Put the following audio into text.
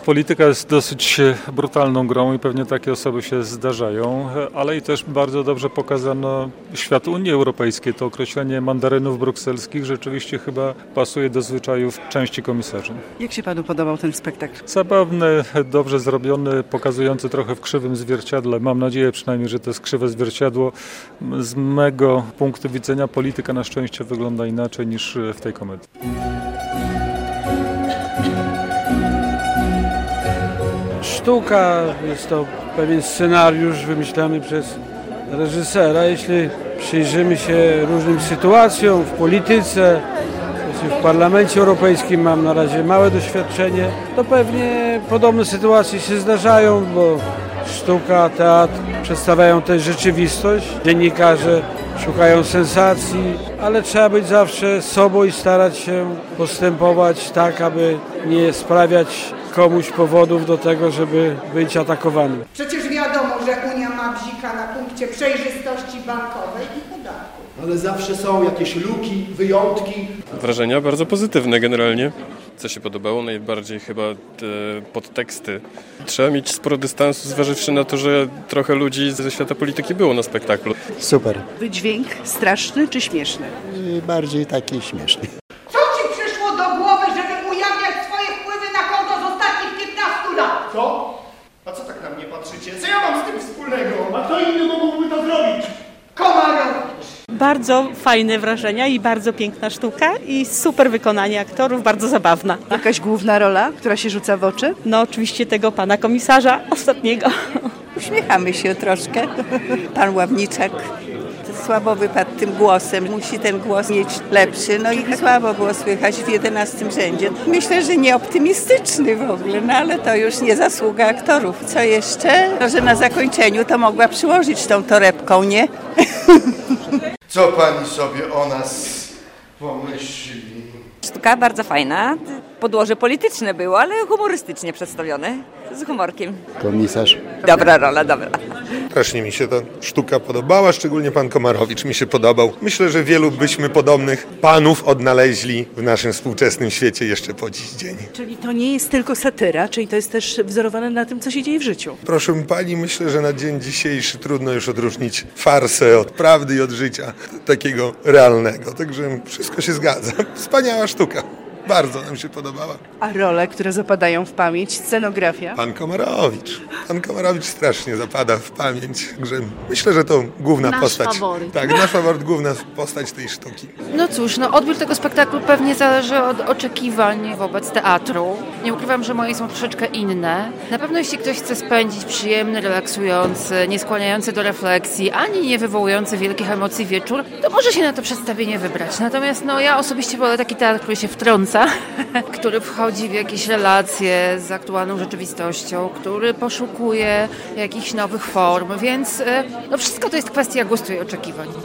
Polityka jest dosyć brutalną grą i pewnie takie osoby się zdarzają, ale i też bardzo dobrze pokazano świat Unii Europejskiej. To określenie mandarynów brukselskich rzeczywiście chyba pasuje do zwyczajów części komisarzy. Jak się panu podobał ten spektakl? Zabawny, dobrze zrobiony, pokazujący trochę w krzywym zwierciadle. Mam nadzieję przynajmniej, że to jest krzywe zwierciadło. Z mego punktu widzenia polityka na szczęście wygląda inaczej niż w tej komedii. Sztuka, jest to pewien scenariusz wymyślany przez reżysera. Jeśli przyjrzymy się różnym sytuacjom w polityce, w Parlamencie Europejskim mam na razie małe doświadczenie, to pewnie podobne sytuacje się zdarzają, bo sztuka, teatr przedstawiają też rzeczywistość. Dziennikarze szukają sensacji, ale trzeba być zawsze sobą i starać się postępować tak, aby nie sprawiać komuś powodów do tego, żeby być atakowanym. Przecież wiadomo, że Unia ma bzika na punkcie przejrzystości bankowej i podatków. Ale zawsze są jakieś luki, wyjątki. Wrażenia bardzo pozytywne generalnie. Co się podobało? Najbardziej chyba te podteksty. Trzeba mieć sporo dystansu, zważywszy na to, że trochę ludzi ze świata polityki było na spektaklu. Super. Wydźwięk straszny czy śmieszny? Bardziej taki śmieszny. Co ci przyszło do głowy, żeby ujawniać swoje wpływy na konto z ostatnich 15 lat? Co? A co tak na mnie patrzycie? Co ja mam z tym wspólnego? A kto inny mógłby to zrobić? Komarowicz! Bardzo fajne wrażenia i bardzo piękna sztuka i super wykonanie aktorów, bardzo zabawna. Jakaś główna rola, która się rzuca w oczy? No oczywiście tego pana komisarza ostatniego. Uśmiechamy się troszkę. Pan Ławniczak słabo wypadł tym głosem. Musi ten głos mieć lepszy. No i słabo było słychać w 11 rzędzie. Myślę, że nieoptymistyczny w ogóle, no ale to już nie zasługa aktorów. Co jeszcze? To, że na zakończeniu to mogła przyłożyć tą torebką, nie? Co pani sobie o nas pomyśli? Sztuka bardzo fajna. Podłoże polityczne było, ale humorystycznie przedstawione. Z humorkiem. Komisarz. Dobra rola, dobra. Strasznie mi się ta sztuka podobała, szczególnie pan Komarowicz mi się podobał. Myślę, że wielu byśmy podobnych panów odnaleźli w naszym współczesnym świecie jeszcze po dziś dzień. Czyli to nie jest tylko satyra, czyli to jest też wzorowane na tym, co się dzieje w życiu. Proszę pani, myślę, że na dzień dzisiejszy trudno już odróżnić farsę od prawdy i od życia takiego realnego. Także wszystko się zgadza. Wspaniała sztuka. Bardzo nam się podobała. A role, które zapadają w pamięć, scenografia? Pan Komarowicz. Pan Komarowicz strasznie zapada w pamięć. Także myślę, że to główna postać. Faworyt. Tak, nasz faworyt, główna postać tej sztuki. No cóż, odbiór tego spektaklu pewnie zależy od oczekiwań wobec teatru. Nie ukrywam, że moje są troszeczkę inne. Na pewno jeśli ktoś chce spędzić przyjemny, relaksujący, nie skłaniający do refleksji, ani nie wywołujący wielkich emocji wieczór, to może się na to przedstawienie wybrać. Natomiast ja osobiście wolę taki teatr, który się wtrąca, który wchodzi w jakieś relacje z aktualną rzeczywistością, który poszukuje jakichś nowych form, więc wszystko to jest kwestia gustu i oczekiwań.